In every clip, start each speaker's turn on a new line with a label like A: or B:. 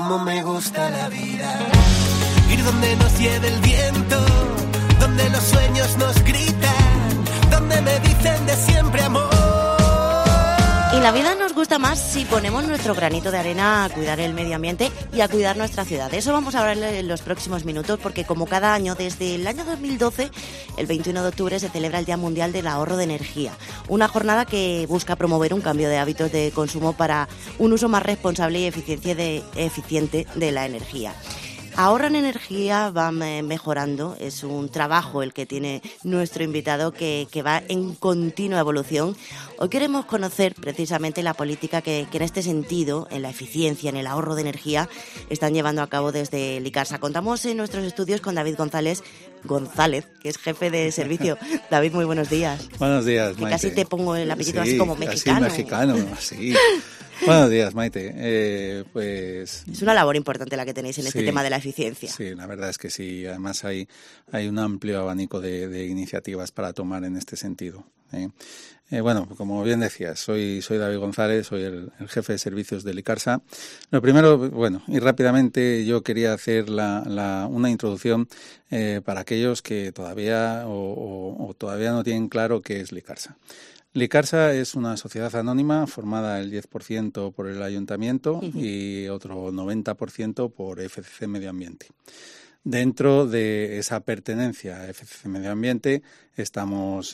A: cómo me gusta la vida. Ir donde nos lleve el viento, donde los sueños nos gritan, donde me dicen de siempre amor.
B: Y la vida nos gusta más si ponemos nuestro granito de arena a cuidar el medio ambiente y a cuidar nuestra ciudad. De eso vamos a hablar en los próximos minutos, porque como cada año, desde el año 2012, el 21 de octubre se celebra el Día Mundial del Ahorro de Energía. Una jornada que busca promover un cambio de hábitos de consumo para un uso más responsable y eficiente de la energía. Ahorran energía, van mejorando, es un trabajo el que tiene nuestro invitado que va en continua evolución. Hoy queremos conocer precisamente la política que en este sentido, en la eficiencia, en el ahorro de energía, están llevando a cabo desde Licarsa. Contamos en nuestros estudios con David González, que es jefe de servicio. David, muy buenos días.
C: Buenos días, Maite.
B: Casi te pongo el apellido así como mexicano.
C: Así mexicano, sí. Buenos días, Maite. Pues
B: es una labor importante la que tenéis en este tema de la eficiencia.
C: Sí, la verdad es que sí. Además hay un amplio abanico de iniciativas para tomar en este sentido. Bueno, como bien decías, soy David González, soy el jefe de servicios de Licarsa. Lo primero, bueno, y rápidamente yo quería hacer una introducción para aquellos que todavía o todavía no tienen claro qué es Licarsa. Licarsa es una sociedad anónima formada el 10% por el ayuntamiento y otro 90% por FCC Medio Ambiente. Dentro de esa pertenencia a FCC Medio Ambiente estamos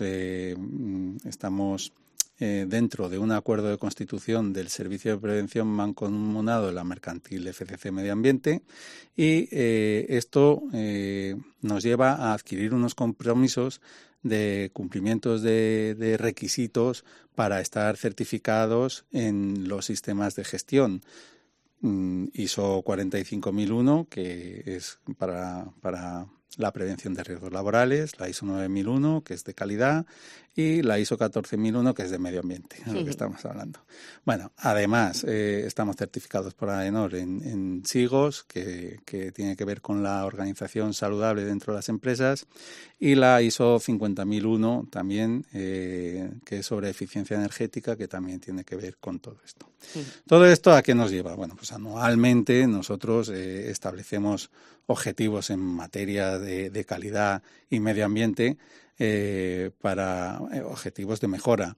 C: dentro de un acuerdo de constitución del Servicio de Prevención Mancomunado de la Mercantil FCC Medio Ambiente y esto nos lleva a adquirir unos compromisos de cumplimientos de requisitos para estar certificados en los sistemas de gestión. ISO 45001, que es para la prevención de riesgos laborales, la ISO 9001, que es de calidad, y la ISO 14001, que es de medio ambiente, de lo que estamos hablando. Bueno, además, estamos certificados por AENOR en SIGOS, que tiene que ver con la organización saludable dentro de las empresas, y la ISO 50001 también, que es sobre eficiencia energética, que también tiene que ver con todo esto. ¿Todo esto a qué nos lleva? Bueno, pues anualmente nosotros establecemos objetivos en materia de calidad y medio ambiente para objetivos de mejora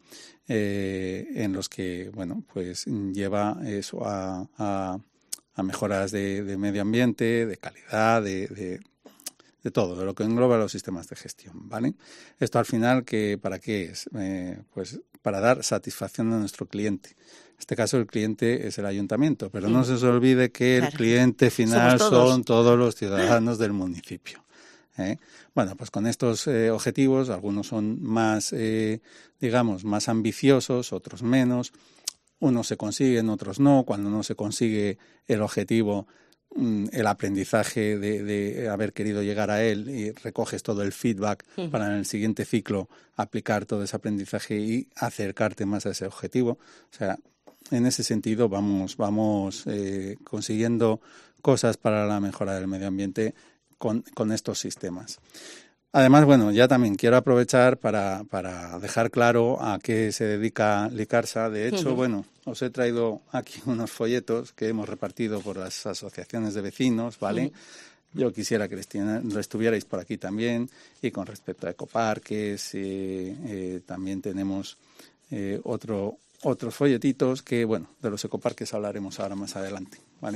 C: en los que, bueno, pues lleva eso a mejoras de medio ambiente, de calidad, de todo, de lo que engloba los sistemas de gestión, ¿vale? Esto al final, ¿para qué es? Pues para dar satisfacción a nuestro cliente. En este caso el cliente es el ayuntamiento, pero no se os olvide que el cliente final son todos los ciudadanos del municipio. Bueno, pues con estos objetivos, algunos son más, más ambiciosos, otros menos. Unos se consiguen, otros no. Cuando no se consigue el objetivo, el aprendizaje de haber querido llegar a él, y recoges todo el feedback para en el siguiente ciclo aplicar todo ese aprendizaje y acercarte más a ese objetivo. O sea, en ese sentido vamos consiguiendo cosas para la mejora del medio ambiente con estos sistemas. Además, bueno, ya también quiero aprovechar para dejar claro a qué se dedica Licarsa. De hecho, bueno, os he traído aquí unos folletos que hemos repartido por las asociaciones de vecinos, ¿vale? Yo quisiera que lo estuvierais por aquí también. Y con respecto a ecoparques, también tenemos otros folletitos que, bueno, de los ecoparques hablaremos ahora más adelante, ¿vale?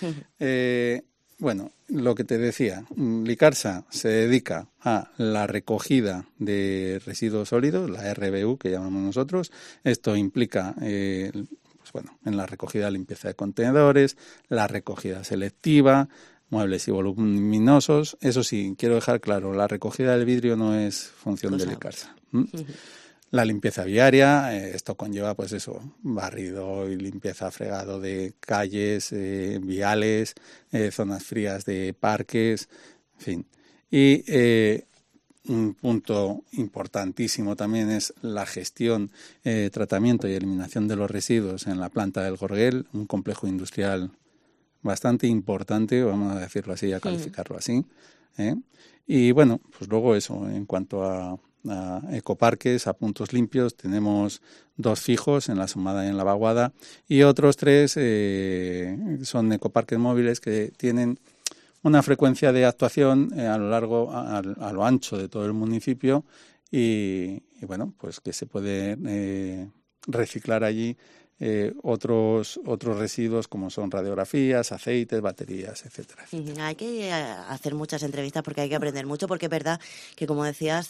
C: Bueno, lo que te decía, Licarsa se dedica a la recogida de residuos sólidos, la RBU que llamamos nosotros. Esto implica, en la recogida y limpieza de contenedores, la recogida selectiva, muebles y voluminosos. Eso sí, quiero dejar claro, la recogida del vidrio no es función de Licarsa. La limpieza viaria, esto conlleva pues eso, barrido y limpieza, fregado de calles, viales, zonas frías de parques, en fin. Y un punto importantísimo también es la gestión, tratamiento y eliminación de los residuos en la planta del Gorguel, un complejo industrial bastante importante, vamos a decirlo así, a calificarlo así. Y bueno, pues luego eso, en cuanto a ecoparques, a puntos limpios. Tenemos 2 fijos en La Sumada y en La Vaguada, y otros 3 son ecoparques móviles que tienen una frecuencia de actuación a lo largo, a lo ancho de todo el municipio, y bueno, pues que se puede reciclar allí otros residuos como son radiografías, aceites, baterías, etcétera.
B: Hay que hacer muchas entrevistas porque hay que aprender mucho, porque es verdad que, como decías,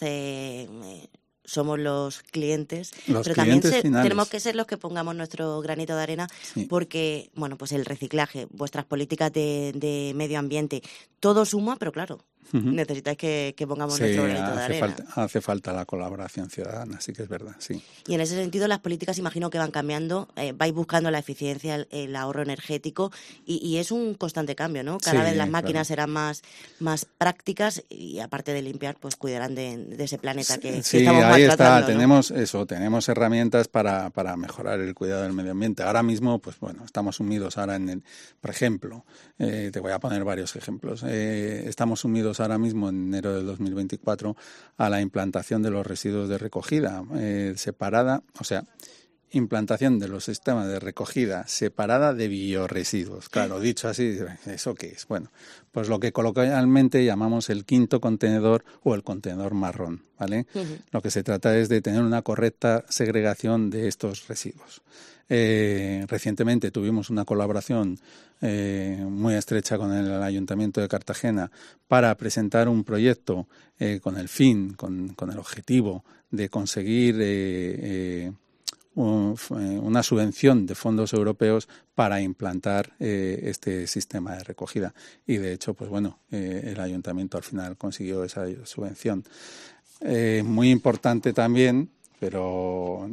B: somos los clientes, pero también tenemos que ser los que pongamos nuestro granito de arena, sí. Porque, bueno, pues el reciclaje, vuestras políticas de medio ambiente, todo suma, pero claro, necesitáis que pongamos nuestro granito de arena.
C: Hace falta la colaboración ciudadana, sí que es verdad, sí.
B: Y en ese sentido las políticas imagino que van cambiando, vais buscando la eficiencia, el ahorro energético, y es un constante cambio, ¿no? Cada vez las máquinas serán más prácticas, y aparte de limpiar, pues cuidarán de ese planeta que estamos maltratando.
C: Ahí está,
B: ¿no?
C: Tenemos herramientas para mejorar el cuidado del medio ambiente. Ahora mismo, pues bueno, estamos sumidos ahora por ejemplo, te voy a poner varios ejemplos. Estamos sumidos ahora mismo en enero del 2024 a la implantación de los residuos de recogida separada, o sea, implantación de los sistemas de recogida separada de biorresiduos. Claro, dicho así, ¿eso qué es? Bueno, pues lo que coloquialmente llamamos el quinto contenedor o el contenedor marrón, ¿vale? Lo que se trata es de tener una correcta segregación de estos residuos. Recientemente tuvimos una colaboración muy estrecha con el Ayuntamiento de Cartagena para presentar un proyecto con el objetivo de conseguir una subvención de fondos europeos para implantar este sistema de recogida. Y de hecho, pues bueno, el Ayuntamiento al final consiguió esa subvención. Muy importante también, pero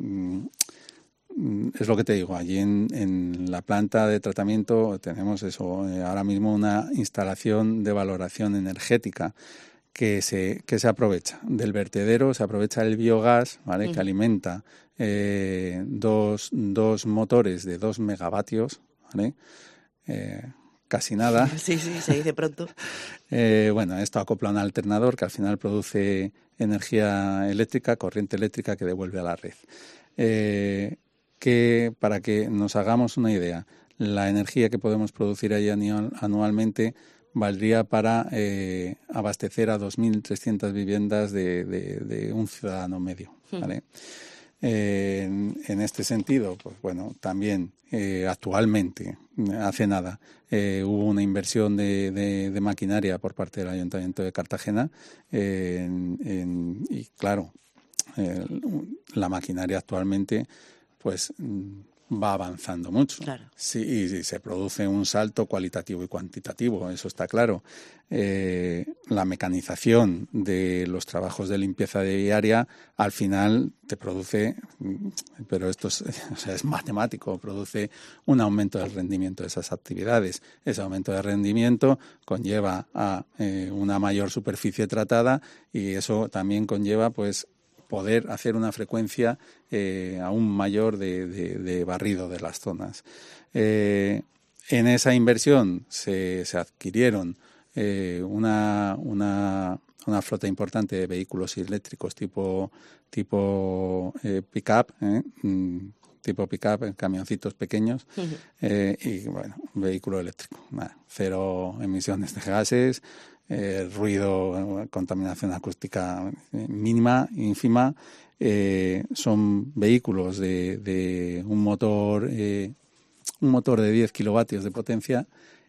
C: es lo que te digo, allí en la planta de tratamiento tenemos ahora mismo una instalación de valoración energética que se aprovecha del vertedero, se aprovecha el biogás, ¿vale? Que alimenta dos motores de 2 megavatios, ¿vale? Casi nada.
B: Sí, se dice pronto.
C: Bueno, esto acopla un alternador que al final produce energía eléctrica, corriente eléctrica que devuelve a la red. Que para que nos hagamos una idea, la energía que podemos producir ahí anualmente valdría para abastecer a 2.300 viviendas de un ciudadano medio, ¿vale? En este sentido, pues bueno, también actualmente, hace nada, hubo una inversión de maquinaria por parte del Ayuntamiento de Cartagena y claro, la maquinaria actualmente pues va avanzando mucho.
B: Claro.
C: Sí, y se produce un salto cualitativo y cuantitativo, eso está claro. La mecanización de los trabajos de limpieza diaria al final te produce, pero esto es matemático, produce un aumento del rendimiento de esas actividades. Ese aumento de rendimiento conlleva a una mayor superficie tratada, y eso también conlleva pues poder hacer una frecuencia aún mayor de barrido de las zonas. En esa inversión se adquirieron una flota importante de vehículos eléctricos tipo pick-up, tipo pick-up, camioncitos pequeños, y bueno, vehículo eléctrico, cero emisiones de gases, ruido, contaminación acústica mínima, ínfima. Son vehículos de un motor de 10 kilovatios de potencia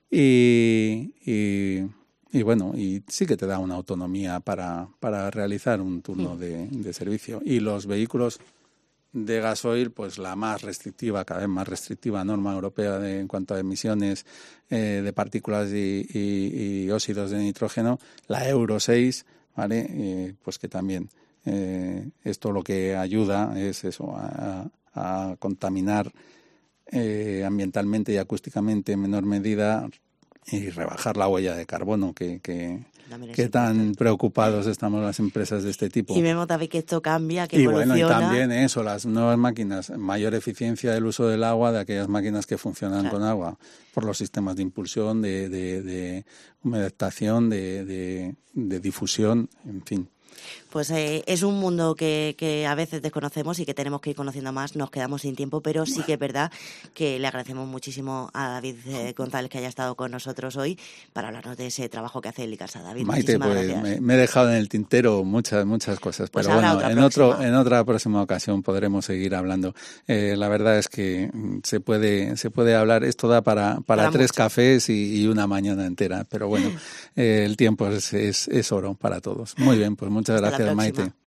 C: y bueno, y sí que te da una autonomía para realizar un turno de servicio. Y los vehículos de gasoil, pues la más restrictiva, cada vez más restrictiva norma europea en cuanto a emisiones de partículas y óxidos de nitrógeno, la Euro 6, ¿vale? Pues que también esto lo que ayuda es eso, a contaminar ambientalmente y acústicamente en menor medida y rebajar la huella de carbono que tan preocupados estamos las empresas de este tipo.
B: Y vemos también que esto cambia, que evoluciona.
C: Bueno, y también eso, las nuevas máquinas, mayor eficiencia del uso del agua, de aquellas máquinas que funcionan con agua, por los sistemas de impulsión, de humedectación, de difusión, en fin.
B: Pues es un mundo que a veces desconocemos y que tenemos que ir conociendo más, nos quedamos sin tiempo, pero sí que es verdad que le agradecemos muchísimo a David González que haya estado con nosotros hoy para hablarnos de ese trabajo que hace el ICARSA. David,
C: Maite, pues
B: gracias.
C: me he dejado en el tintero muchas cosas,
B: pues
C: pero bueno, en
B: otra
C: otra próxima ocasión podremos seguir hablando. La verdad es que se puede hablar, esto da para 3 cafés y una mañana entera, pero bueno, el tiempo es oro para todos. Muy bien, pues muchas gracias, Maite.